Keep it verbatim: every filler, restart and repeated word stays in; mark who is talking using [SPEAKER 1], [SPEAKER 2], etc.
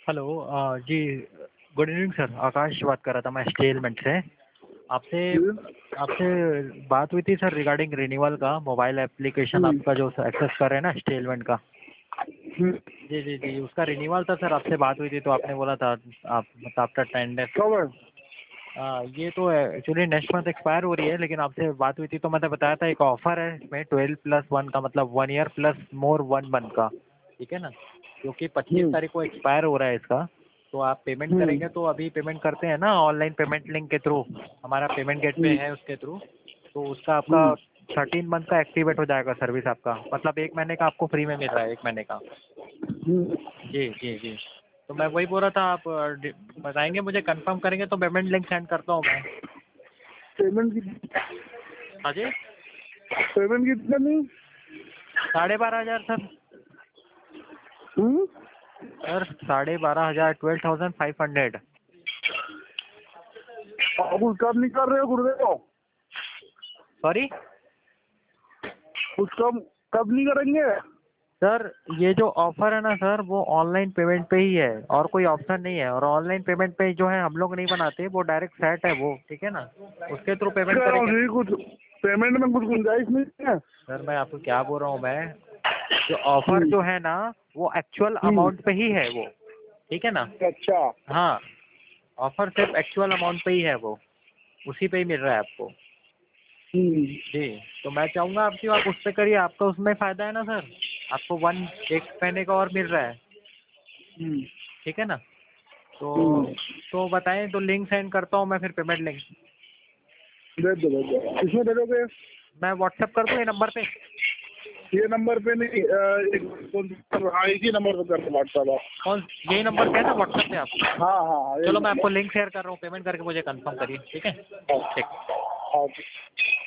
[SPEAKER 1] Hello uh, जी good evening sir. Akash बात कर रहा था मैं स्टेलमेंट से। आपसे आपसे बात हुई थी सर रिगार्डिंग रिन्यूअल का। मोबाइल एप्लीकेशन
[SPEAKER 2] हम्म,
[SPEAKER 1] आपका जो एक्सेस कर रहे हैं ना स्टेलमेंट का।
[SPEAKER 2] हम्म,
[SPEAKER 1] जी जी जी उसका रिन्यूअल था सर। आपसे बात हुई थी तो आपने बोला था आप मतलब आफ्टर टेन डेज।
[SPEAKER 2] कब है?
[SPEAKER 1] ये तो एक्चुअली नेक्स्ट मंथ एक्सपायर हो रही है, लेकिन आपसे बात हुई थी तो मैंने बताया था एक ऑफर है इसमें ट्वेल्व प्लस वन का, मतलब one year plus more one month का। ठीक है ना, क्योंकि पच्चीस
[SPEAKER 2] हम्म,
[SPEAKER 1] तारीख को एक्सपायर हो रहा है इसका। तो आप पेमेंट
[SPEAKER 2] हम्म,
[SPEAKER 1] करेंगे तो अभी पेमेंट करते हैं ना ऑनलाइन पेमेंट लिंक के थ्रू, हमारा पेमेंट गेटवे
[SPEAKER 2] हम्म,
[SPEAKER 1] है उसके थ्रू। तो उसका आपका
[SPEAKER 2] हम्म,
[SPEAKER 1] थर्टीन मंथ का एक्टिवेट हो जाएगा सर्विस आपका, मतलब एक महीने का आपको फ्री में मिल रहा है, एक महीने का।
[SPEAKER 2] हम्म।
[SPEAKER 1] जी जी जी तो मैं वही बोल रहा था, आप अ, डि- बताएंगे मुझे, कंफर्म करेंगे तो पेमेंट लिंक सेंड करता हूँ मैं।
[SPEAKER 2] पेमेंट की
[SPEAKER 1] हाँ जी,
[SPEAKER 2] पेमेंट कितना नहीं?
[SPEAKER 1] साढ़े बारह हज़ार सर।
[SPEAKER 2] हम्म?
[SPEAKER 1] सर साढ़े बारह हज़ार, ट्वेल्व थाउजेंड फाइव हंड्रेड।
[SPEAKER 2] आप कुछ कम नहीं कर रहे हो गुरुदेव?
[SPEAKER 1] सॉरी
[SPEAKER 2] कुछ कम कब नहीं करेंगे?
[SPEAKER 1] सर, ये जो ऑफर है ना सर वो ऑनलाइन पेमेंट पे ही है और कोई ऑप्शन नहीं है। और ऑनलाइन पेमेंट पे जो है हम लोग नहीं बनाते, वो डायरेक्ट सेट है वो, ठीक है ना, उसके थ्रू पेमेंट
[SPEAKER 2] कह रहा हूँ
[SPEAKER 1] करेंगे।
[SPEAKER 2] जी, कुछ पेमेंट में कुछ गुंजाइश नहीं है?
[SPEAKER 1] सर मैं आपको क्या बोल रहा हूँ, मैं जो ऑफर
[SPEAKER 2] हम्म,
[SPEAKER 1] जो है ना वो एक्चुअल
[SPEAKER 2] हम्म,
[SPEAKER 1] अमाउंट पे ही है वो, ठीक है ना।
[SPEAKER 2] अच्छा।
[SPEAKER 1] हाँ, ऑफर सिर्फ एक्चुअल अमाउंट पे ही है वो, उसी पे ही मिल रहा है आपको।
[SPEAKER 2] हम्म,
[SPEAKER 1] जी, तो मैं चाहूँगा आपकी आप उस पे करिए, आपका उसमें फ़ायदा है ना सर। आपको वन एक महीने का और मिल रहा है,
[SPEAKER 2] हम्म,
[SPEAKER 1] ठीक है ना। तो
[SPEAKER 2] हम्म।
[SPEAKER 1] तो बताएं तो लिंक सेंड करता हूँ मैं, फिर पेमेंट लिंक
[SPEAKER 2] दे दो दे दो किसमें दे दोगे?
[SPEAKER 1] मैं व्हाट्सएप कर दूँ ये नंबर पे।
[SPEAKER 2] ये नंबर पे नहीं, अ, एक कौन सा- हाँ, इसी नंबर पे कर दो व्हाट्सएप आप।
[SPEAKER 1] कौन, यही नंबर पे है ना व्हाट्सएप पे आप।
[SPEAKER 2] हाँ हाँ हाँ, यही
[SPEAKER 1] चलो मैं आपको
[SPEAKER 2] नंबर।
[SPEAKER 1] लिंक शेयर कर रहा हूँ, पेमेंट करके मुझे कंफर्म करिए, ठीक है। ठीक।
[SPEAKER 2] हाँ।